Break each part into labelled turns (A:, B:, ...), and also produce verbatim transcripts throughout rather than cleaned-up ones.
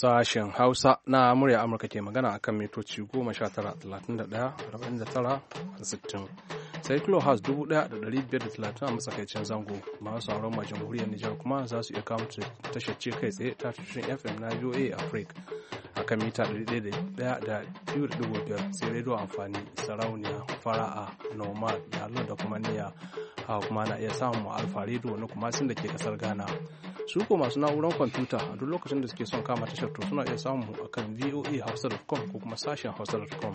A: Sashen Hausa na murya Amurka ke magana a kan mitoci goma sha tara, talatin da ɗaya, arba'in da tara da sittin. Sai kilohertz dubu ɗaya da ɗari biyar da talatin a matsakaicin zango. Masu sauran ma jamhuriyar Nijar kuma za su iya kama tashar ce kai tsaye ta tushen F M na V O A Africa a kan mita ɗari ɗaya da biyu da ɗigo biyar, sai rediyo amfani, sarauniya, fara'a, nomad, yalo da kuma niyya. Haka kuma na iya samun alfa rediyo na kuma sun da ke kasar Ghana. Su ko masu na'urar kwamfuta a duk lokacin da suke son kama tashar to suna iya samun mu akan v o a hausa dot com ko kuma sashen hausa dot com.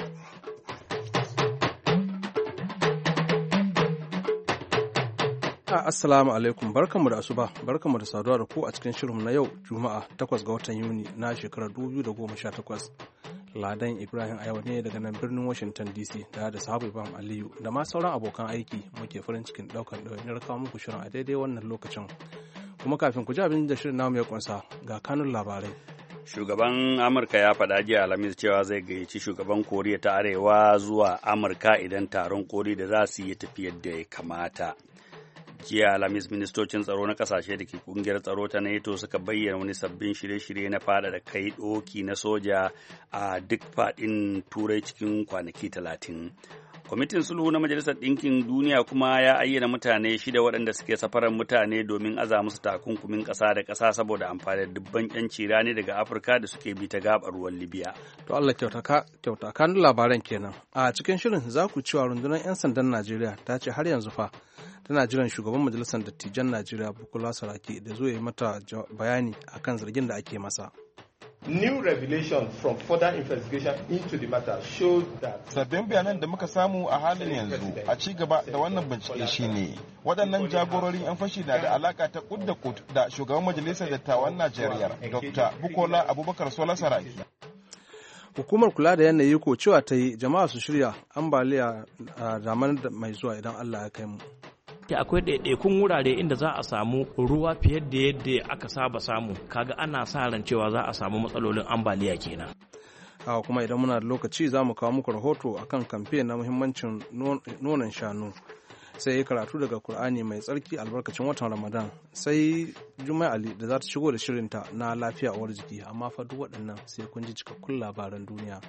A: Assalamu alaikum, barkanmu da asuba, barkanmu da saduwa da ku a cikin shirinmu na yau Juma'a takwas ga watan Yuni na shekarar dubu biyu da goma sha takwas. Ladan Ibrahim Ayawa ne daga nan birnin Washington D C da da sahabu Ibrahim Aliyu da ma sauran abokan aiki muke farin cikin daukan ɗawainiyar kawo muku shirin a daidai wannan lokacin. Kuma kafin ku ji abin da shirin namu ya kunsa ga kanun labarai.
B: Shugaban Amurka ya faɗa jiya Alhamis cewa zai gayyaci shugaban Koriya ta Arewa zuwa Amurka idan taron koli da za su yi tafi yadda ya kamata. Jiya Alhamis ministocin tsaro na kasashe da ke kungiyar tsaro ta NATO suka bayyana wani sabbin shirye-shirye na fada da kai doki na soja a duk faɗin Turai cikin kwanaki talatin. Kwamitin sulhu na Majalisar Ɗinkin Duniya kuma ya ayyana mutane shida waɗanda suke safarar mutane domin aza musu takunkumin ƙasa da ƙasa saboda amfani da dubban ƴanci rani daga Afirka da suke bi ta gaɓar ruwan Libya.
A: To Allah kyauta kan labaran kenan. A cikin shirin za ku cewa rundunar 'yan sandan Najeriya ta ce har yanzu fa tana jiran shugaban majalisar dattijan Najeriya Bukola Saraki da zo ya yi mata bayani akan zargin da ake masa.
C: New revelation from further investigation into the matter showed that
D: sabbin bayanan da muka samu a halin yanzu a ci gaba da wannan bincike shine waɗannan jagororin 'yan fashi na da alaka ta kud da kud da shugaban majalisar dattawan Najeriya Dr. Bukola Abubakar Sola Saraki.
A: Hukumar kula da yanayi ko cewa ta yi jama'a su shirya ambaliya a damar mai zuwa idan Allah ya kai mu.
E: Akwai ɗaiɗaikun wurare inda za a samu ruwa fiye da yadda aka saba samu, kaga ana sa ran cewa za a samu matsalolin ambaliya kenan.
A: Haka kuma idan muna da lokaci za mu kawo muku rahoto akan kamfe na muhimmancin nonon shanu, sai yi karatu daga Kur'ani mai tsarki albarkacin watan Ramadan, sai Juma'a Ali da za ta shigo da shirinta na lafiya uwar jiki, amma fa duk waɗannan sai kun ji cikakkun labaran duniya.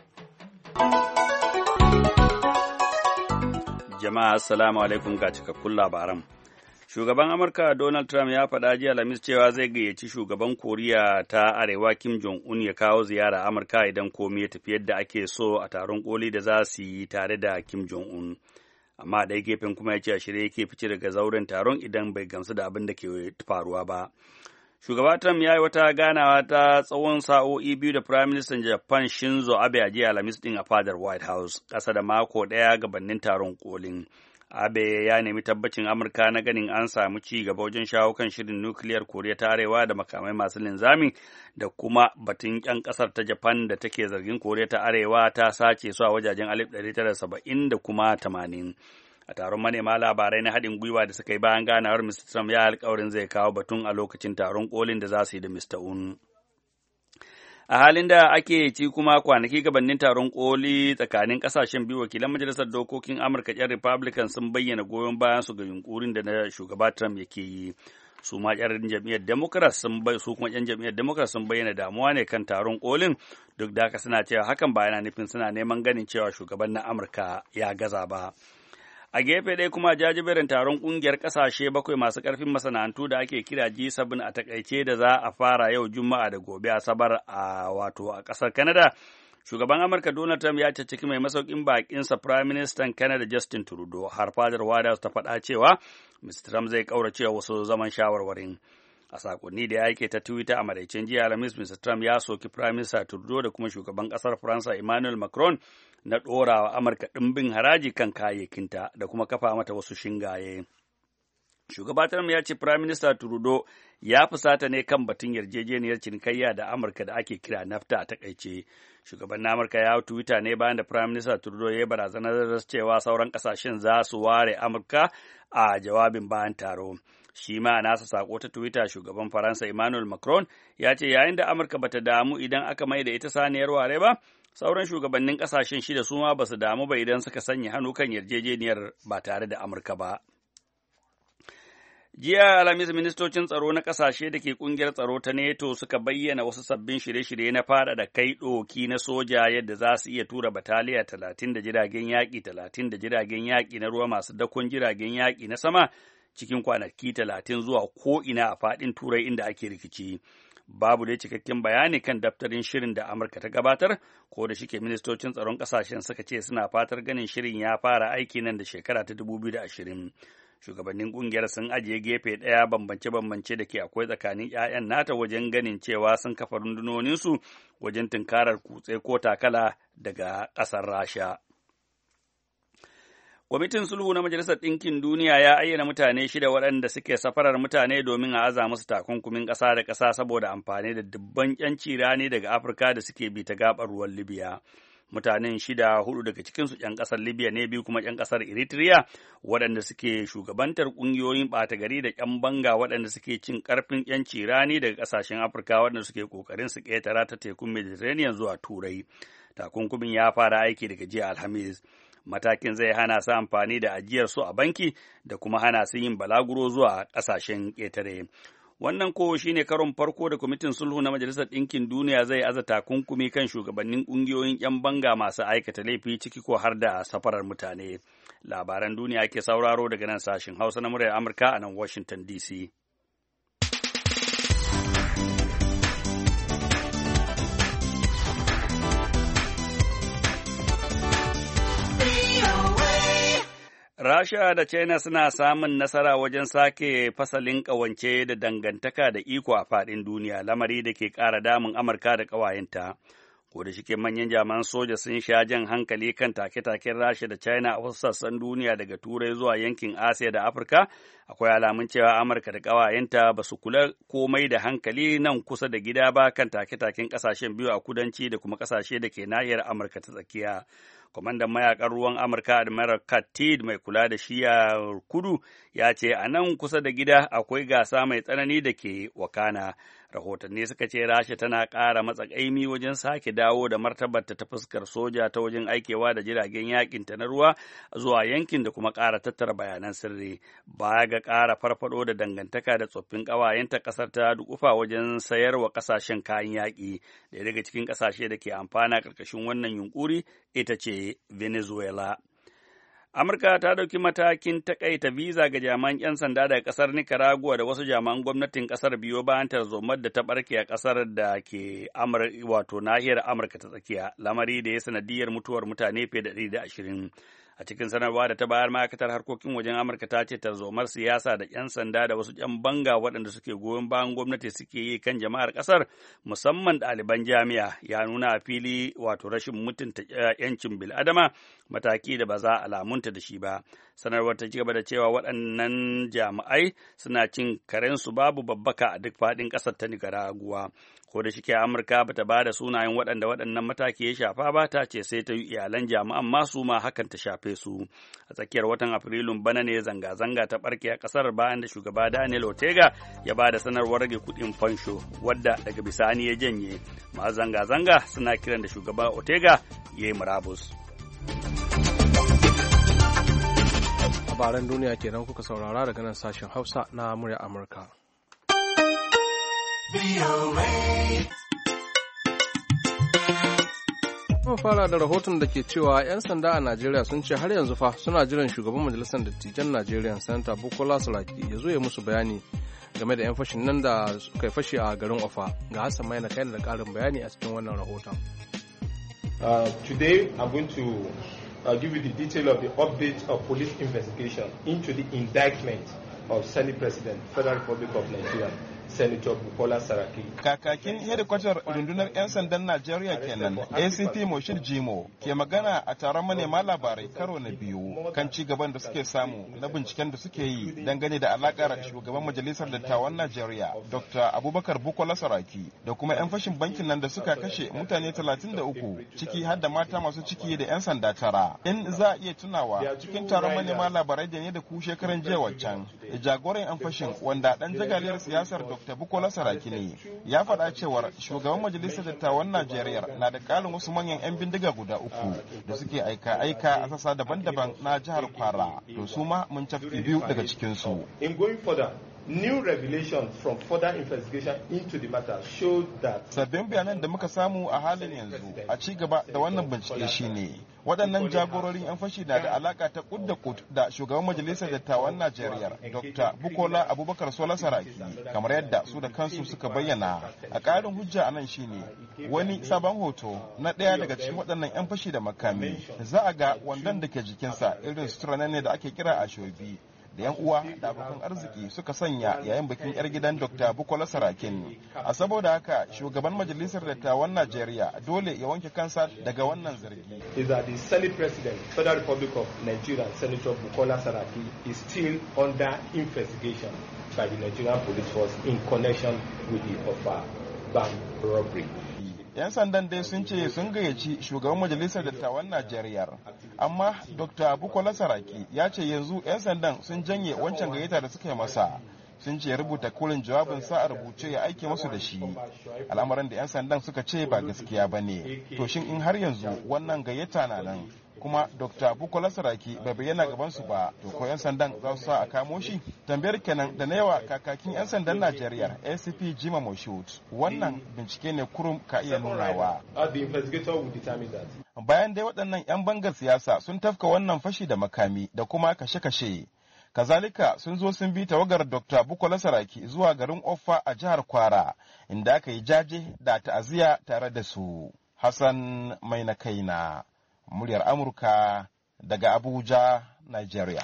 B: Jama'a assalamu alaikum ga cikakkun labaran. Shugaban Amurka Donald Trump ya faɗa jiya Alhamis cewa zai gayyaci shugaban Koriya ta Arewa Kim Jong-un ya kawo ziyara Amurka idan komai ya tafi yadda ake so a taron koli da za su yi tare da Kim Jong-un. Amma ɗaya gefen kuma ya ce a shirye yake fice daga zauren taron idan bai gamsu da abin da ke faruwa ba. Shugaba Trump ya yi wata ganawa ta tsawon sa'o'i biyu da Prime Minister Japan Shinzo Abe a jiya Alhamis ɗin a fadar White House, ƙasa da mako ɗaya gabanin taron kolin. Abe ya nemi tabbacin Amurka na ganin an samu ci gaba wajen shawo kan shirin nukiliyar Koriya ta Arewa da makamai masu linzami da kuma batun ƴan ƙasar ta Japan da take zargin Koriya ta Arewa ta sace su a wajajen alif ɗari tara saba'in da kuma tamanin. A taron manema labarai na haɗin gwiwa da suka yi bayan ganawar Mister Trump ya alkawarin zai kawo batun a lokacin taron kolin da za su yi da Mister Un. A halin da ake ci kuma kwanaki gabanin taron koli tsakanin ƙasashen biyu, wakilan Majalisar Dokokin Amurka ƴan Republican sun bayyana goyon bayan su ga yunkurin da na shugaba Trump yake yi. Su ma ƴan jam'iyyar Democrat sun bai su kuma ƴan jam'iyyar Democrat sun bayyana damuwa ne kan taron kolin, duk da haka suna cewa hakan ba yana nufin suna neman ganin cewa shugaban na Amurka ya gaza ba. A gefe ɗaya kuma jajiberin taron ƙungiyar ƙasashe bakwai masu ƙarfin masana'antu da ake kira G seven a takaice da za a fara yau Juma'a da gobe Asabar a wato a ƙasar Canada. Shugaban Amurka Donald Trump ya caccaki mai masaukin baƙinsa Prime Minister Canada Justin Trudeau, har fadar White House ta faɗa cewa Mister Trump zai ƙaurace wasu zaman shawarwarin. A sakonni da ya yake ta Twitter a maraicen jiya Alhamis, Mister Trump ya soki Prime Minister Trudeau da kuma shugaban ƙasar Faransa Emmanuel Macron na ɗora wa Amurka ɗimbin haraji kan kayayyakinta da kuma kafa mata wasu shingaye. Shugaba Trump ya ce Prime Minister Trudeau ya fusata ne kan batun yarjejeniyar cinikayya da Amurka da ake kira NAFTA a takaice. Shugaban na Amurka ya hau Twitter ne bayan da Prime Minister Trudeau ya barazanar cewa sauran ƙasashen za su ware Amurka a jawabin bayan taro. Shi ma a nasa sako ta Twitter, shugaban Faransa Emmanuel Macron ya ce yayin da Amurka bata damu idan aka mai da ita saniyar ware ba, sauran shugabannin ƙasashen shida su ma ba su damu ba idan suka sanya hannu kan yarjejeniyar ba tare da Amurka ba. Jiya Alhamis ministocin tsaro na ƙasashe da ke ƙungiyar tsaro ta NATO suka bayyana wasu sabbin shirye-shirye na faɗaɗa kai ɗoki na soja yadda za su iya tura bataliya talatin da jiragen yaƙi talatin da jiragen yaƙi na ruwa masu dakon jiragen yaƙi na sama cikin kwanaki talatin zuwa ko'ina a faɗin Turai inda ake rikici. Babu dai cikakken bayani kan daftarin shirin da Amurka ta gabatar, ko da shike ministocin tsaron ƙasashen suka ce suna fatar ganin shirin ya fara aiki nan da shekara ta dubu biyu da ashirin. Shugabannin ƙungiyar sun ajiye gefe ɗaya bambance-bambance da ke akwai tsakanin ‘ya'yan nata wajen ganin cewa sun kafa rundunoninsu wajen tunkarar kutse ko takala daga ƙasar Rasha. Kwamitin sulhu na Majalisar Ɗinkin Duniya ya ayyana mutane shida waɗanda suke safarar mutane domin a aza musu takunkumin ƙasa da ƙasa saboda amfani da dubban ƴanci rani daga Afirka da suke bi ta gaɓar ruwan Libya. Mutanen shida, hudu daga cikinsu ƴan ƙasar Libya ne, biyu kuma ƴan ƙasar Eritrea, waɗanda suke shugabantar ƙungiyoyin ɓata gari da ƴan banga waɗanda suke cin ƙarfin ƴanci rani daga ƙasashen Afirka waɗanda suke ƙoƙarin su ƙetara ta tekun Mediterranean zuwa Turai. Takunkumin ya fara aiki daga jiya Alhamis. Matakin zai hana su amfani da ajiyar su a banki da kuma hana su yin balaguro zuwa ƙasashen ƙetare. Wannan ko shi ne karon farko da kwamitin sulhu na Majalisar Ɗinkin Duniya zai aza takunkumi kan shugabannin ƙungiyoyin ‘yan banga masu aikata laifi ciki ko har da safarar mutane. Labaran duniya ke sauraro daga nan sashen Hausa na muryar Amurka a nan Washington D C. Rasha da China suna samun nasara wajen sake fasalin ƙawance da dangantaka da iko a faɗin duniya, lamari da ke ƙara damun Amurka da ƙawayenta. Ko da shike manyan jami'an soja sun sha jan hankali kan take-taken Rasha da China a wasu sassan duniya daga Turai zuwa yankin Asiya da Afirka, akwai alamun cewa Amurka da ƙawayenta ba su kula komai da hankali nan kusa da gida ba kan take-taken ƙasashen biyu a kudanci da kuma ƙasashe da ke nahiyar Amurka ta tsakiya. Kwamandan mayakan ruwan Amurka Admiral Kat Tidd mai kula da shiyar kudu ya ce a nan kusa da gida akwai gasa mai tsanani da ke wakana. Rahotanni suka ce Rasha tana ƙara matsakaimi wajen sake dawo da martabarta ta fuskar soja ta wajen aikewa da jiragen yakin ta na ruwa zuwa yankin da kuma ƙara tattara bayanan sirri. Baya ga ƙara farfado da dangantaka da tsoffin ƙawayenta, ƙasar ta dukufa wajen sayar wa ƙasashen kayan yaƙi. Ɗaya daga cikin ƙasashe da ke amfana ƙarƙashin wannan yunƙuri ita ce Venezuela. Amurka ta ɗauki matakin takaita biza ga jami'an 'yan sanda daga ƙasar Nicaragua da wasu jami'an gwamnatin ƙasar biyo bayan tarzomar da ta ɓarke a ƙasar da ke wato nahiyar Amurka ta tsakiya, lamari da ya sanadiyar mutuwar mutane fiye da ɗari da ashirin. A cikin sanarwa da ta bayar, ma'aikatar harkokin wajen Amurka ta ce tarzomar siyasa da 'yan sanda da wasu 'yan banga waɗanda suke goyon bayan gwamnati suke yi kan jama'ar ƙasar, musamman ɗaliban jami'a, ya nuna a fili wato rashin mutunta 'yancin bil'adama, mataki da ba za a lamunta da shi ba. Sanarwar ta ci gaba da cewa waɗannan jami'ai suna cin karensu babu babbaka a duk faɗin ƙasar ta Nicaragua. Ko da shike Amurka bata ba da sunayen waɗanda waɗannan mataki ya shafa ba, ta ce sai ta yi iyalan jami'an masu ma hakan ta shafe su. A tsakiyar watan Afrilun bana ne zanga-zanga ta ɓarke a ƙasar bayan da shugaba Daniel Ortega ya ba da sanarwar rage kuɗin fansho, wadda daga bisani ya janye. Masu zanga-zanga suna kiran da shugaba Ortega ya yi murabus.
A: Labaran duniya kenan kuka saurara daga nan sashen Hausa na murya Amurka. Mun fara da rahoton da ke cewa 'yan sanda a Najeriya sun ce har yanzu fa suna jiran shugaban majalisar dattijan Najeriya Sanata Bukola Saraki ya zo ya musu bayani game da 'yan fashin nan da suka yi fashi a garin Ofa. Ga Hassan Maina kai da ƙarin bayani a cikin wannan rahoton.
C: Uh, today I'm going to uh, give you the detail of the update of police investigation into the indictment of Senate President, Federal Republic of Nigeria, Senator Bukola Saraki.
D: Kakakin hedikwatar rundunar 'yan sandan Najeriya kenan, A C P Moshid Jimo, ke magana a taron manema labarai karo na biyu kan ci gaban da suke samu na binciken da suke yi dangane da alakar shugaban majalisar dattawan Najeriya, Doctor Abubakar Bukola Saraki, da kuma 'yan fashin bankin nan da suka kashe mutane talatin da uku, ciki har da mata masu ciki da 'yan sanda tara. In za a iya tunawa, cikin taron manema labarai da ne da ku shekaran jiya waccan, jagoran 'yan fashin wanda dan jagaliyar siyasar Doctor Bukola Saraki ne ya faɗa cewar shugaban majalisar dattawan Najeriya na da ƙarin wasu manyan 'yan bindiga guda uku da suke aika-aika a sassa daban-daban na jihar Kwara, to su ma mun cafke biyu daga cikinsu.
C: In going further, New revelations from further investigation into the matter showed that
D: sabbin bayanan da muka samu a halin yanzu a ci gaba da wannan bincike shine waɗannan jagororin 'yan fashi na da alaka ta kud da kud da shugaban majalisar dattawan Najeriya Dokta Bukola Abubakar Sola Saraki kamar yadda su da kansu suka bayyana. A ƙarin hujja anan shine wani sabon hoto na ɗaya daga cikin waɗannan 'yan fashi da makami, za a ga wandon da ke jikinsa irin sutura ne da ake kira ashobi da yan uwa da abokan arziki suka sanya yayin bikin yar gidan Dokta Bukola Sarakin. A saboda haka shugaban majalisar dattawan Najeriya dole ya wanke kansa daga wannan zargi.
C: Is that the Senate President, Federal Republic of Nigeria, Senator Bukola Saraki is still under investigation by the Nigerian Police Force in connection with the Offa bank robbery.
D: 'Yan sandan dai sun ce sun gayyaci shugaban majalisar dattawan Najeriya, amma Dokta Bukola Saraki ya ce yanzu 'yan sandan sun janye wancan gayyata da suka yi masa. Sun ce rubuta kulin jawabin sa a rubuce ya aike musu da shi, al'amarin da 'yan sandan suka ce ba gaskiya ba ne. To shin in har yanzu wannan gayyata na nan kuma Dokta Bukola Saraki bai bayyana gaban su ba, to ko 'yan sandan za su sa a kamo shi? Tambayar kenan da na yawa kakakin 'yan sandan Najeriya A C P Jima Moshut. Wannan bincike ne kurum ka iya nunawa. Bayan dai waɗannan 'yan bangar siyasa sun tafka wannan fashi da makami da kuma kashe-kashe. Kazalika sun zo sun bi tawagar Dokta Bukola Saraki zuwa garin Offa a jihar Kwara, inda aka yi jaje da ta'aziyya tare da su. Hassan Mai na kaina, muryar Amurka daga Abuja, Nigeria.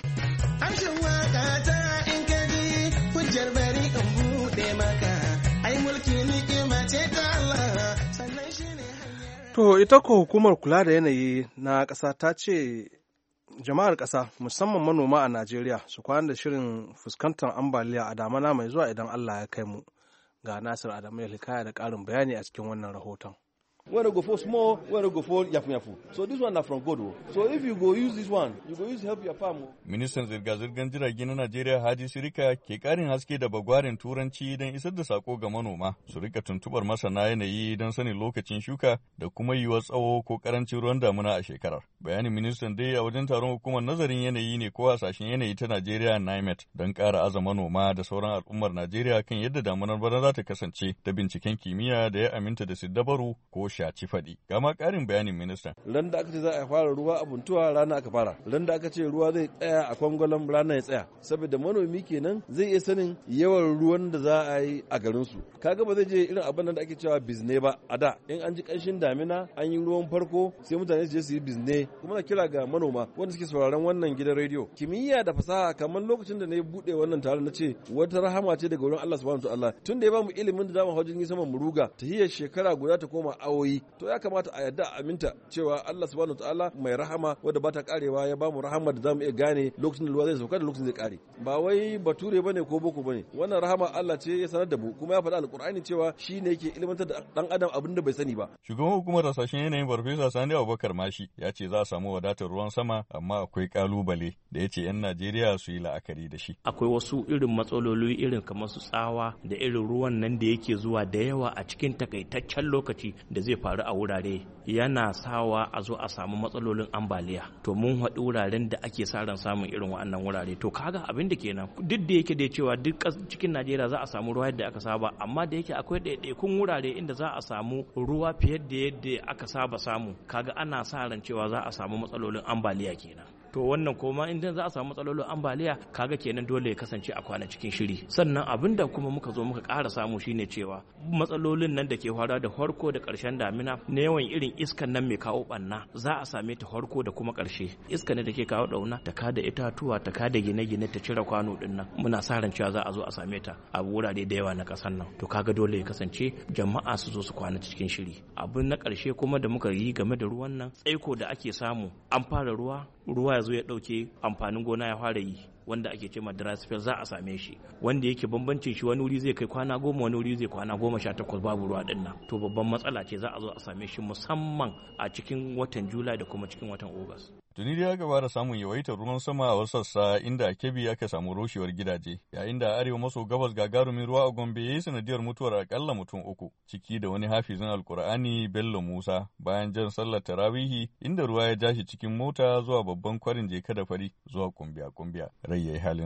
F: Amshin waka ta in kaji hujjar bari in buɗe maka, ai mulki ni'ima ce ta Allah, sannan shi ne hanyar.
A: To ita ko hukumar kula da yanayi na ƙasa ta ce jama'ar ƙasa musamman manoma a Najeriya su kwana da shirin fuskantar ambaliya a damana mai zuwa idan Allah ya kai mu. Ga Nasir Adamu ya hikaya da ƙarin bayani a cikin wannan rahoton.
G: When you go for small, when you go for yafu yafu. So this one na from God. So if you go use this one, you go use help your farm.
H: Ministan zirga-zirgar jirage na Najeriya Haji Sirika ke karin haske da bagwarin turanci don isar da sako ga manoma su rika tuntubar masana yanayi don sanin lokacin shuka da kuma yiwuwar tsawo ko karancin ruwan damuna a shekarar. Bayanin ministan dai a wajen taron hukumar nazarin yanayi ne ko hasashen yanayi ta Najeriya NIMET don ƙara aza manoma da sauran al'ummar Najeriya kan yadda damunar bana za ta kasance da binciken kimiyya da ya aminta da siddabaru ko shaci faɗi. Ga ma ƙarin bayanin ministan.
G: Ran da aka ce za a fara ruwa a Buntuwa rana aka fara. Ran da aka ce ruwa zai tsaya a Kwangwalam rana ya tsaya. Saboda manomi kenan zai iya sanin yawan ruwan da za a yi a garin su. Kaga ba zai je irin abin da ake cewa bizne ba. A da in an ji ƙanshin damina an yi ruwan farko sai mutane su je su yi bizne. Kuma na kira ga manoma wanda suke sauraron wannan gidan rediyo. Kimiyya da fasaha kamar lokacin da na buɗe wannan taron na ce wata rahama ce daga wurin Allah subhanahu wa ta'ala. Tun da ya ba mu ilimin da zamu hau jirgin sama mu ruga ta hiyar shekara guda ta koma awo to ya kamata a yadda a aminta cewa Allah subhanahu wataala mai rahama wadda ba ta karewa ya ba mu rahama da zamu iya gane lokacin da ruwa zai sauka da lokacin zai kare ba wai bature bane ko boko bane wannan rahama Allah ce ya sanar da mu kuma ya faɗa alqur'ani cewa shine yake ilmantar da dan adam abin da bai sani ba.
H: Shugaban hukumar hasashen yanayin Farfesa Sani Abubakar Mashi ya ce za a samu wadatar ruwan sama amma akwai kalubale da ya ce 'yan Najeriya su yi la'akari da shi.
E: Akwai wasu irin matsaloli irin kamar su tsawa da irin ruwan nan da yake zuwa da yawa a cikin takaitaccen lokaci da zai faru a wurare yana sawa a zo a samu matsalolin ambaliya. To mun haɗu wuraren da ake sa ran samun irin waɗannan wurare. To kaga abin da kenan duk da yake da cewa duk cikin Najeriya za a samu ruwa yadda aka saba amma da yake akwai ɗaiɗaikun wurare inda za a samu ruwa fiye da yadda aka saba samu kaga ana sa ran cewa za a samu matsalolin ambaliya kenan. To wannan koma idan za a samu matsalolin ambaliya kaga kenan dole ya kasance a kwana cikin shiri. Sannan abin da kuma muka zo muka ƙara samu shine cewa matsalolin nan da ke faruwa da farko da ƙarshen damina na yawan irin iskan nan mai kawo ɓanna za a same ta farko da kuma ƙarshe. Iska ne da ke kawo ɗauna ta kada itatuwa ta kada gine-gine ta cire kwano ɗin nan muna sa ran cewa za a zo a same ta a wurare da yawa na ƙasar nan. To kaga dole ya kasance jama'a su zo su kwana cikin shiri. Abin na ƙarshe kuma da muka yi game da ruwan nan tsaiko da ake samu an fara ruwa ruwa ya zo ya ɗauke amfanin gona ya fara yi wanda ake ce dry spell za a same shi wanda yake bambancin shi wani wuri zai kai kwana goma wani wuri zai kwana goma sha takwas babu ruwa din nan to babban matsala ce za a zo a same shi musamman a cikin watan Julai da kuma cikin watan August.
H: Tuni dai aka fara samun yawaitar ruwan sama a wasu sassa inda a Kebbi aka samu rushewar gidaje, yayin da arewa maso gabas gagarumin ruwa a Gombe ya yi sanadiyar mutuwar akalla mutum uku, ciki da wani hafizin Alkur'ani Bello Musa bayan jan sallar tarawihi inda ruwa ya ja shi cikin mota zuwa babban kwarin Jeka da Fari zuwa Kumbiya Kumbiya. Rai yayi halinsa.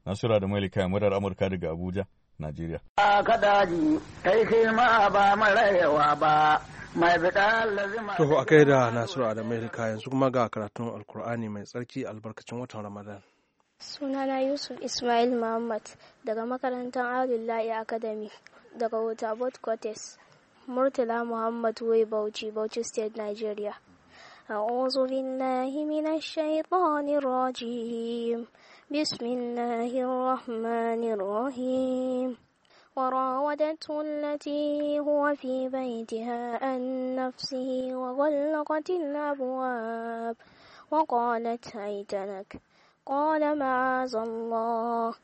H: Nasura da Malika murar Amurka daga Abuja, Najeriya.
I: A kadaji kai kai ma ba marayawa ba mai bida lazima.
A: To a kai da Nasiru da Malika yanzu kuma ga karatun Alkur'ani mai tsarki albarkacin watan Ramadan.
J: Sunana Yusuf Ismail Muhammad daga makarantar Alillahi Academy daga Waterboard Quarters, Murtala Muhammad Wai Bauchi, Bauchi State, Nigeria. أعوذ بالله من الشيطان الرجيم بسم الله الرحمن الرحيم وراودته التي هو في بيتها عن نفسه وغلقت الأبواب وقالت هيت لك قال معاذ الله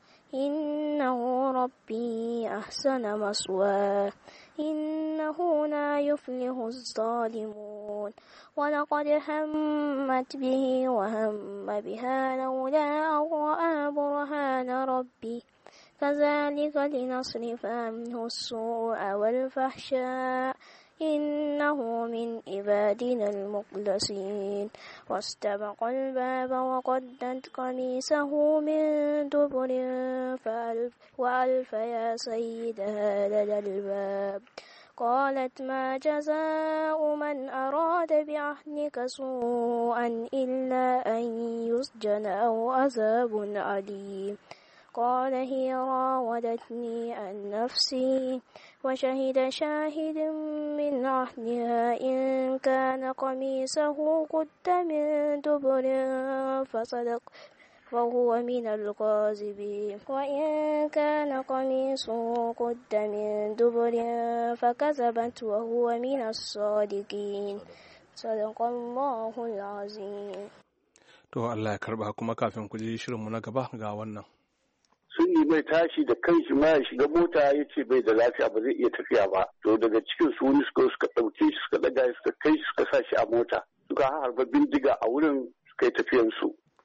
J: إنه ربي أحسن مثواه إنه لا يفلح الظالمون ولقد همت به وهم بها لولا أن رأى برهان ربي كذلك لنصرف عنه السوء والفحشاء إنه من عبادنا المخلصين واستبق الباب وقدت قميصه من دبر فألف وألف يا سيدها لدى الباب قالت ما جزاء من أراد بعهدك سوءا إلا أن يسجن أو عذاب أليم قال هي راودتني عن نفسي وشهد شاهد من أهلها إن كان قميصه قد من دبر فصدق فهو من الكاذبين وإن كان قميصه قد من دبر فكذبت وهو من الصادقين صدق الله العظيم.
A: To Allah ya karba kuma kafin ku ji shirinmu na gaba ga wannan.
K: Sun yi mai tashi da kanshi ma ya shiga mota ya ce bai da lafiya ba zai iya tafiya ba. To daga cikin su wani suka suka ɗauke shi suka ɗaga shi suka kai shi suka sa shi a mota. Suka harba bindiga a wurin suka yi tafiyansu.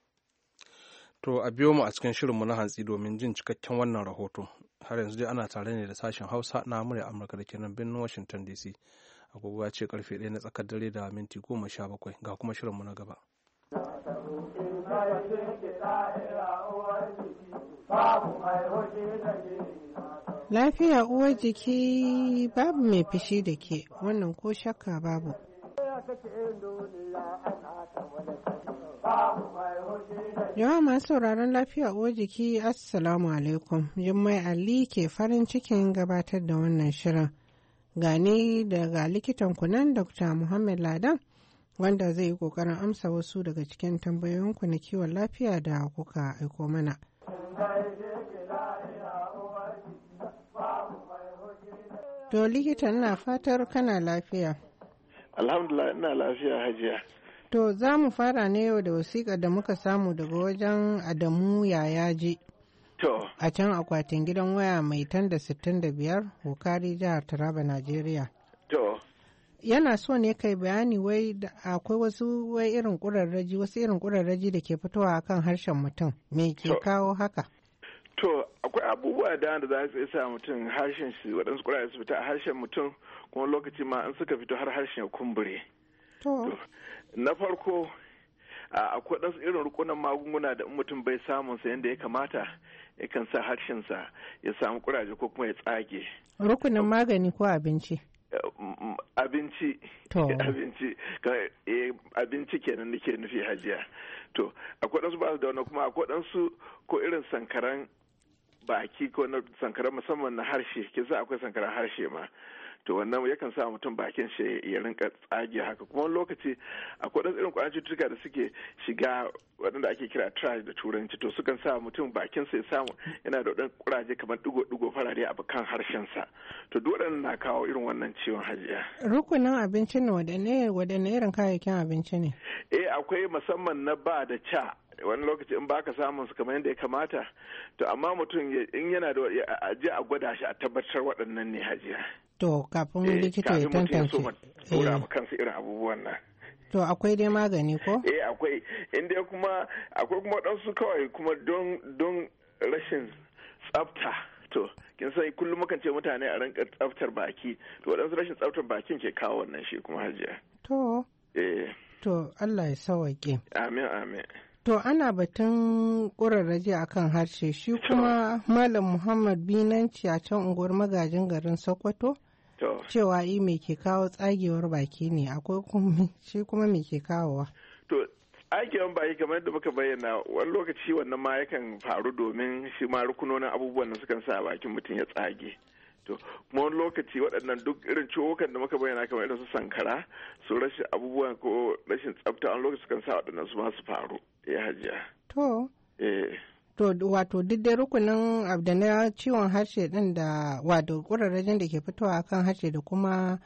A: To a biyo mu a cikin shirinmu na hantsi domin jin cikakken wannan rahoto. Har yanzu dai ana tare ne da sashen Hausa na murya Amurka da ke nan birnin Washington D C. Agogo ya ce karfe ɗaya na tsakar dare da minti goma sha bakwai ga kuma shirinmu na gaba.
L: Lafiya uwar jiki babu mai fishi da ke, wannan ko shakka babu. Yawa masu sauraron lafiya uwar jiki Assalamu alaikum. Jummai Ali ke farin cikin gabatar da wannan shirin. Gani daga likitan kunan Dokta Muhammad Ladan wanda zai yi kokarin amsa wasu daga cikin tambayoyinku na kiwon lafiya da kuka aiko mana. To likita ina fatar kana lafiya.
K: Alhamdulillah ina lafiya hajiya.
L: To za mu fara ne yau da wasiƙa da muka samu daga wajen Adamu Yayaji.
K: To.
L: A can akwatin gidan waya mai tanda sittin da biyar, Hukari jihar Taraba, Najeriya.
K: To.
L: Yana so ne kai bayani wai akwai wasu wai irin ƙurarraji wasu irin ƙurarraji da ke fitowa akan harshen mutum. Me ke kawo haka?
K: To akwai abubuwa da da za su sa mutum harshen shi waɗansu ƙurarraji su fita a harshen mutum kuma lokaci ma an suka fito har harshen ya kumbure.
L: To.
K: Na farko akwai ɗansu irin rukunan magunguna da mutum bai samun sa yadda ya kamata yakan sa harshensa ya samu ƙuraje ko kuma ya tsage.
L: Rukunin magani ko abinci?
K: Abinci. Abinci. Abinci kenan nake nufi hajiya. To akwai ɗansu ba su da wani kuma akwai ɗansu ko irin sankaran baki ko na sankaran musamman na harshe kisa akwai sankaran harshe ma. To wannan yakan sa mutum bakin shi ya rinka tsage haka kuma wani lokaci akwai ɗan irin ƙwayan cututtuka da suke shiga waɗanda ake kira trash da turanci to sukan sa mutum bakin sa ya samu yana da ɗan ƙuraje kamar ɗigo-ɗigo farare a kan harshen sa to duk waɗannan na kawo irin wannan ciwon hajiya.
L: Rukunin abinci ne waɗanne waɗanne irin kayayyakin abinci ne?
K: Eh akwai musamman na ba da ca wani lokaci in baka samun su kamar yadda ya kamata to amma mutum in yana da a je a gwada shi a tabbatar waɗannan ne hajiya.
L: To kafin likita ya tantance.
K: Kafin mutum ya so kansa irin abubuwan nan.
L: To akwai dai magani ko?
K: Eh akwai inda kuma akwai kuma ɗansu kawai kuma don don rashin tsafta. To kin san kullum mukan ce mutane a rinka tsaftar baki to waɗansu rashin tsaftar bakin ke kawo wannan shi kuma hajiya.
L: To.
K: Eh.
L: To Allah ya sawaƙe.
K: Amin amin.
L: To ana batun ƙurarraji a kan harshe shi kuma Malam Muhammad Binanci a can unguwar magajin garin Sokoto cewa i me ke kawo tsagewar baki ne akwai kuma shi kuma me ke kawowa.
K: To tsagewar baki kamar da muka bayyana wani lokaci wannan ma yakan faru domin shi ma rukunonin abubuwan da sukan sa bakin mutum ya tsage. To kuma wani lokaci waɗannan duk irin ciwokan da muka bayyana kamar irin su sankara su rashin abubuwan ko rashin tsafta wani lokaci sukan sa waɗannan su ma su faru ya hajiya.
L: To.
K: Eh.
L: To wato duk da rukunin abu da na ciwon harshe din da wato ƙurarrajin da ke fitowa kan harshe da kuma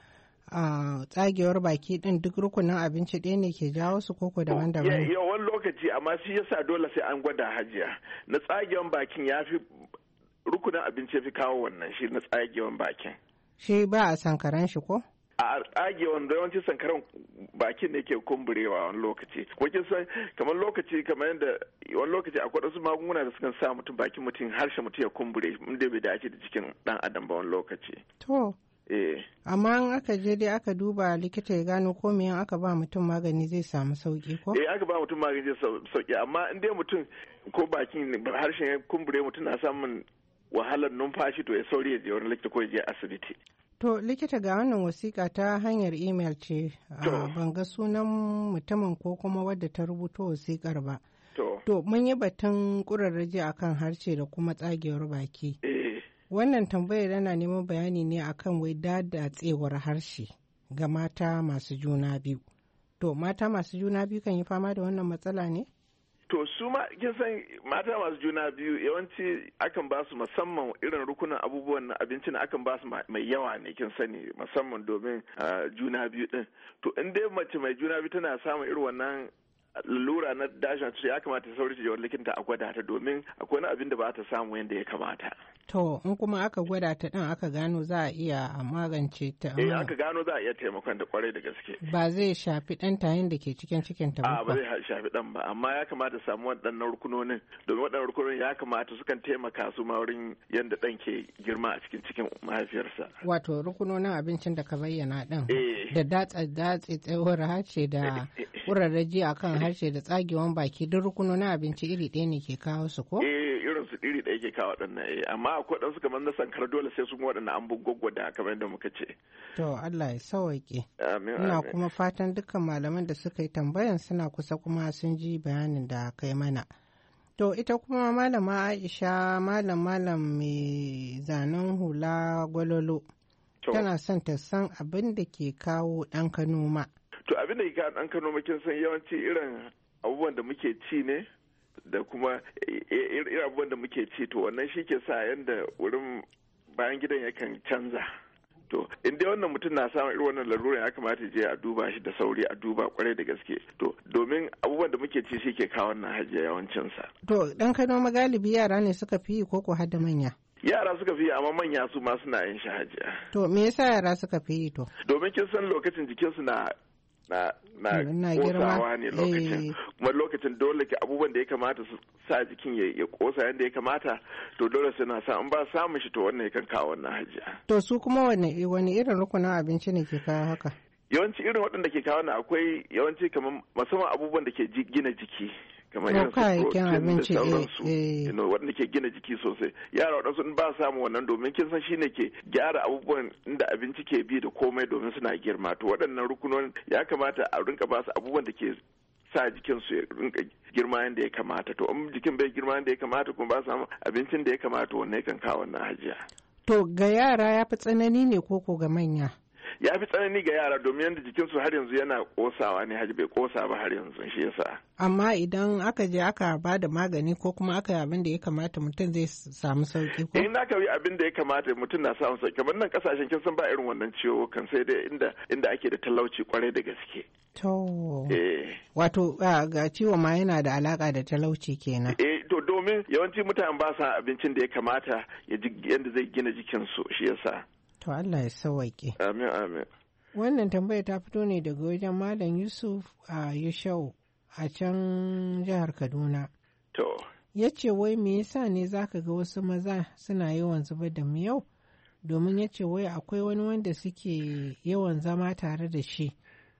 L: tsagewar baki din duk rukunin abinci ɗaya ne ke jawo su koko daban-daban.
K: Ya wani lokaci amma shi yasa dole sai an gwada hajiya na tsagewar bakin ya fi rukunin abinci ya fi kawo wannan shi na tsagewan bakin.
L: Shi ba a sankaran shi ko?
K: A tsagewan da yawanci sankaran bakin ne ke kumburewa wani lokaci. Wakin san kamar lokaci kamar yadda wani lokaci akwai wasu magunguna da sukan sa mutum bakin mutum harshe mutum ya kumbure inda bai dace da cikin dan adam ba wani lokaci.
L: To.
K: Eh.
L: Amma in aka je dai aka duba likita ya gano ko me aka ba mutum magani zai samu sauki ko?
K: Eh aka ba mutum magani zai sauki amma in dai mutum ko bakin harshen ya kumbure mutum na samun wahalar numfashi to ya sauri ya je wani likita ko ya je asibiti.
L: To likita ga wannan wasiƙa ta hanyar imel ce ban ga sunan mutumin ko kuma wadda ta rubuto wasiƙar ba.
K: To.
L: To mun yi batun ƙurarraji akan harshe da kuma tsagewar baki.
K: Eh.
L: Wannan tambayar yana neman bayani ne akan wai dadatsewar harshe ga mata masu juna biyu. To mata masu juna biyu kan yi fama da wannan matsala ne?
K: To su ma kin san mata masu juna biyu yawanci akan ba su musamman irin rukunin abubuwan na abincin akan ba su mai yawa ne kin sani musamman domin juna biyu din. To in dai mace mai juna biyu tana samun irin wannan lura na dashin ya kamata ta sauri ta je wani likita a gwada ta domin akwai wani abin da ba ta samu yadda ya kamata.
L: To in kuma aka gwada ta din aka gano za a iya magance ta.
K: Eh aka gano za a iya taimakon da kwarai da gaske.
L: Ba zai shafi ɗan tayin da ke cikin cikin ta ba.
K: A ba zai shafi ɗan ba amma ya kamata samu waɗannan rukunonin domin waɗannan rukunonin ya kamata sukan taimaka su ma wurin yadda ɗan ke girma a cikin cikin mahaifiyarsa.
L: Wato rukunonin abincin da ka bayyana ɗin.
K: Eh.
L: Da datsa datse tsawon harshe da ƙurarraji akan harshe da tsagewan baki duk rukunonin abinci iri ɗaya ne ke kawo su ko?
K: Eh irin su iri ɗaya ke kawo waɗannan eh amma akwai ɗansu kamar na sankara dole sai sun waɗannan an gwaggwada kamar yadda muka ce.
L: To Allah ya sawaƙe.
K: Amin amin.
L: Ina kuma fatan dukkan malaman da suka yi tambayan suna kusa kuma sun ji bayanin da kai mana. To ita kuma malama Aisha malam malam mai zanen hula gwalolo. Tana son ta san abin da ke kawo ɗan kanoma.
K: To abin da ke kawo ɗan kanoma kin san yawanci irin abubuwan da muke ci ne da kuma irin abubuwan da muke ci to wannan shi ke sa yadda wurin bayan gidan yakan canza. To in dai wannan mutum na samun irin wannan larura ya kamata je a duba shi da sauri a duba kwarai da gaske. To domin abubuwan da muke ci shi ke kawo wannan hajiya yawancinsa.
L: To ɗan kanoma galibi yara ne suka fi yi koko har da manya?
K: Yara suka fi yi amma manya su ma suna yin shi hajiya.
L: To me yasa yara suka fi yi to?
K: Domin kin san lokacin jikinsu na na na kosawa ne lokacin kuma lokacin dole ke abubuwan da ya kamata su sa jikin ya kosa yadda ya kamata to dole suna sa in ba samun shi to wannan yakan kawo wannan hajiya.
L: To su kuma wani wani irin rukunin abinci ne ke kawo haka?
K: Yawanci irin waɗanda ke kawo na akwai yawanci kamar musamman abubuwan da ke gina jiki kamar irin su protein da sauransu waɗanda ke gina jiki sosai yara waɗansu in ba samu wannan domin kin san shine ke gyara abubuwan inda abinci ke bi da komai domin suna girma to waɗannan rukunonin ya kamata a rinka ba su abubuwan da ke sa jikin su ya rinka girma yadda ya kamata to in jikin bai girma yadda ya kamata kuma ba samu abincin da ya kamata wannan yakan kawo wannan hajiya.
L: To ga yara ya fi tsanani ne koko ga manya?
K: Ya fi tsanani ga yara domin yadda jikinsu har yanzu yana kosawa ne haji bai kosa ba har yanzu shi yasa.
L: Amma idan aka je aka ba da magani ko kuma aka yi abin da ya kamata mutum zai samu sauki ko?
K: In aka yi abin da ya kamata mutum na samu sauki kamar nan kasashen kin san ba irin wannan ciwo kan sai dai inda inda ake da talauci kwarai da gaske.
L: To.
K: Eh.
L: Wato ga ciwo ma yana da alaka da talauci kenan.
K: Eh to domin yawanci mutane ba sa abincin da ya kamata ya ji yadda zai gina jikinsu shi yasa.
L: To Allah ya sawaƙe.
K: Amin amin.
L: Wannan tambaya ta fito ne daga wajen Malam Yusuf a Yushau a can jihar Kaduna.
K: To.
L: Ya ce wai me yasa ne zaka ga wasu maza suna yawan zubar da miyau? Domin ya ce wai akwai wani wanda suke yawan zama tare da shi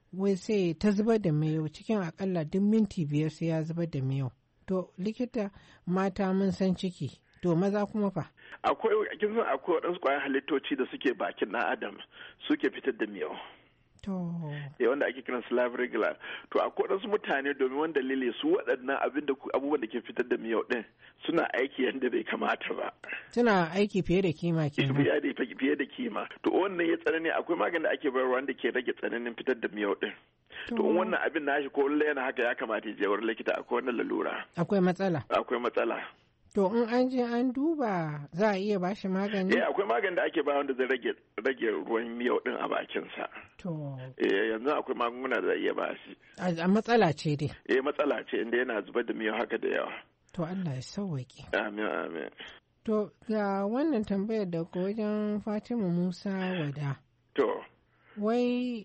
L: wai sai ta zubar da miyau cikin akalla duk minti biyar sai ya zubar da miyau. To likita, mata mun san ciki, to maza kuma fa?
K: Akwai kin san akwai waɗansu ƙwayan halittoci da suke bakin ɗan adam suke fitar da miyau.
L: To.
K: Eh, wanda ake kiran salivary gland. To akwai waɗansu mutane domin wani dalili su waɗannan abin da abubuwan da ke fitar da miyau ɗin suna aiki yadda bai kamata ba.
L: Suna aiki fiye da kima kenan.
K: Fiye da kima. To wannan ya tsanani akwai magani da ake bayarwa wanda ke rage tsananin fitar da miyau ɗin. To in wannan abin nashi ko lallai yana haka ya kamata ya je wurin likita, akwai wannan lalura.
L: Akwai matsala.
K: Akwai matsala.
L: To in an je an duba za a iya bashi magani?
K: Eh, akwai magani da ake ba wanda zai rage rage ruwan miyau din a bakinsa.
L: To.
K: Eh, yanzu akwai magunguna da za a iya bashi.
L: A matsala ce dai.
K: Eh, matsala ce inda yana zubar da miyau haka da yawa.
L: To Allah ya sauwaƙe.
K: Amin, amin.
L: To ga wannan tambayar da wajen Fatima Musa Wada.
K: To.
L: Wai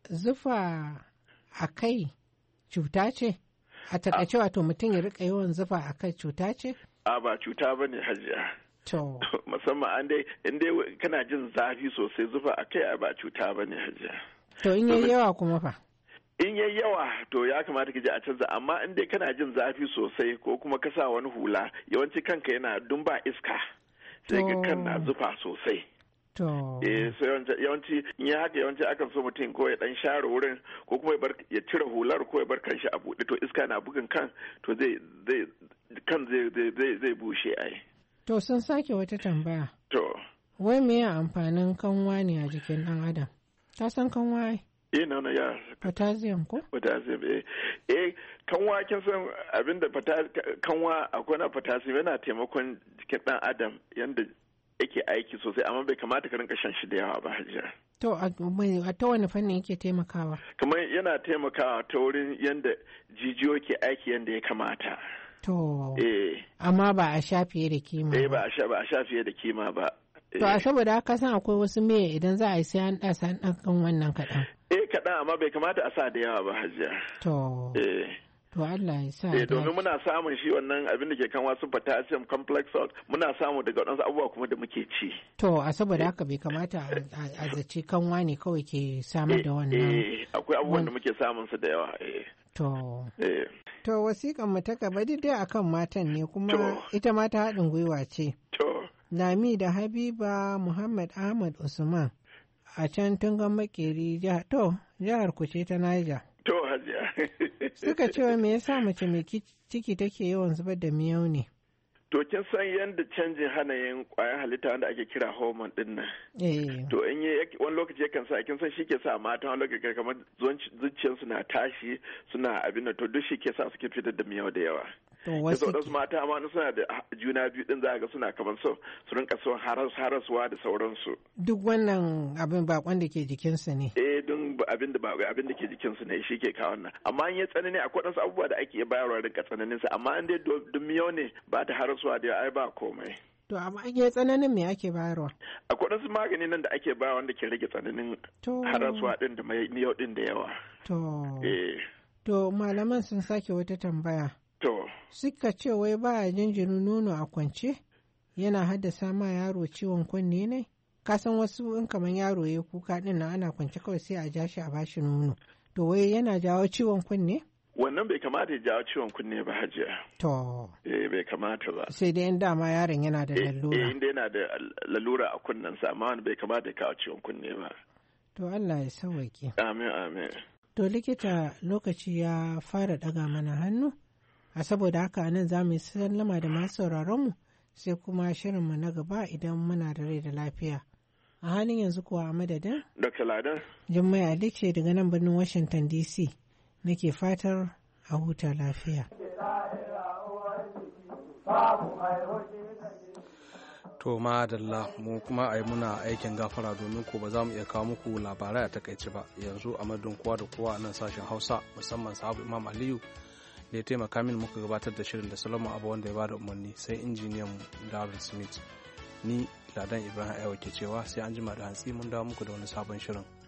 L: zufa a kai cuta ce? A takaice wato mutum ya rika yawan zufa a kai cuta ce?
K: A ba cuta ba ne hajiya.
L: To.
K: Musamman an dai in dai kana jin zafi sosai zufa a kai ba cuta ba ne hajiya.
L: To in yayi yawa kuma fa?
K: In yayi yawa to ya kamata ka je a canza, amma in dai kana jin zafi sosai ko kuma ka sa wani hula yawanci kanka yana dumba iska sai ga kan na zufa sosai.
L: To.
K: Eh, so yawanci in ya haka yawanci akan so mutum ko ya dan share wurin ko kuma ya cire hular ko ya bar kanshi a buɗe, to iska na bugun kan to zai zai kan zai zai zai bushe ai.
L: To sun sake wata tambaya.
K: To.
L: Wai me ya amfanin kanwa ne a jikin ɗan adam? Ka san kanwa ai?
K: Eh, na na ya.
L: Potassium ko?
K: Potassium eh. Eh, kanwa kin san abinda kanwa akwai na potassium yana taimakon jikin ɗan adam yanda yake aiki sosai, amma bai kamata ka rinka shan shi da yawa ba hajiya.
L: To a ta wani fanni yake taimakawa?
K: Kamar yana taimakawa ta wurin yanda jijiyo ke aiki yanda ya kamata.
L: To.
K: Eh.
L: Amma ba a sha fiye da kima.
K: Eh, ba a sha ba a sha fiye da kima ba.
L: To a saboda haka san akwai wasu miya idan za a yi sai an ɗasa an ɗan kan wannan kaɗan.
K: Eh, kaɗan amma bai kamata a sa da yawa ba hajiya.
L: To.
K: Eh.
L: To Allah ya sa.
K: Eh, domin muna samun shi wannan abin da ke kan wasu potassium complex salt muna samu daga waɗansu abubuwa kuma da muke ci.
L: To a saboda haka bai kamata a zaci kanwa ne kawai ke samar da wannan.
K: Eh, akwai abubuwan da muke samun su da yawa. Eh.
L: To.
K: Eh.
L: To wasiƙan mu ta gaba dai akan matan ne kuma ita ma ta haɗin gwiwa ce.
K: To.
L: Lami da Habiba Muhammad Ahmad Usman a can Tungan Makeri jihar to jihar Kuce ta Niger.
K: To hajiya.
L: Suka cewa me yasa mace mai ciki take yawan zubar da miyau ne?
K: To kin san yadda canjin hanayin ƙwayar halitta wanda ake kira hormone din nan.
L: Eh.
K: To in yi wani lokaci yakan sa kin san shi ke sa mata wani lokaci kamar zuciyarsu na tashi suna abin da to duk shi ke sa suke fitar da miyau da yawa.
L: To wasu
K: wasu mata ma suna da juna biyu din za ga suna kamar so su rinka son harasuwa da sauransu.
L: Duk wannan abin bakon da ke jikinsu ne.
K: Eh, dun abin da abin da ke jikinsu ne shi ke kawo nan. Amma in ya tsanani akwai wasu abubuwa da ake bayarwa rinka tsananin sa, amma in dai dun miyau ne ba ta harasuwa da ai ba komai.
L: To amma in ya tsananin me ake bayarwa?
K: Akwai wasu magani nan da ake bayarwa wanda ke rage tsananin harasuwa din da miyau din da yawa.
L: To.
K: Eh.
L: To malaman sun sake wata tambaya.
K: To.
L: Suka ce wai ba jinjirin nono a kwance yana haddasa ma yaro ciwon kunne ne? Ka san wasu in kamar yaro ya kuka din nan ana kwance kawai sai a ja shi a bashi nono. To wai yana jawo ciwon kunne?
K: Wannan bai kamata ya jawo ciwon kunne ba hajiya.
L: To.
K: Eh, bai kamata ba.
L: Sai dai in dama yaron yana da lalura.
K: Eh, inda yana da lalura a kunnensa amma wani bai kamata ya kawo ciwon kunne ba.
L: To Allah ya sauwaƙe.
K: Amin, amin.
L: To likita lokaci ya fara ɗaga mana hannu. A saboda haka nan za mu yi sallama da masu sauraronmu sai kuma shirinmu na gaba idan muna da rai da lafiya. A halin yanzu kuwa a madadin?
K: Doctor Ladan.
L: Jummai Ali ce daga nan birnin Washington D C. Nake fatar a huta lafiya.
A: To madalla mu kuma a yi muna aikin gafara domin ko ba za mu iya kawo muku labarai a takaice ba yanzu a madadin kowa da kowa a nan sashen Hausa musamman sahabu Imam Aliyu da ya taimaka min muka gabatar da shirin da Solomon Abu wanda ya bada umarni sai injiniyan mu Darren Smith ni Ladan Ibrahim Aiwa ke cewa sai an jima da hantsi mun dawo muku da wani sabon shirin.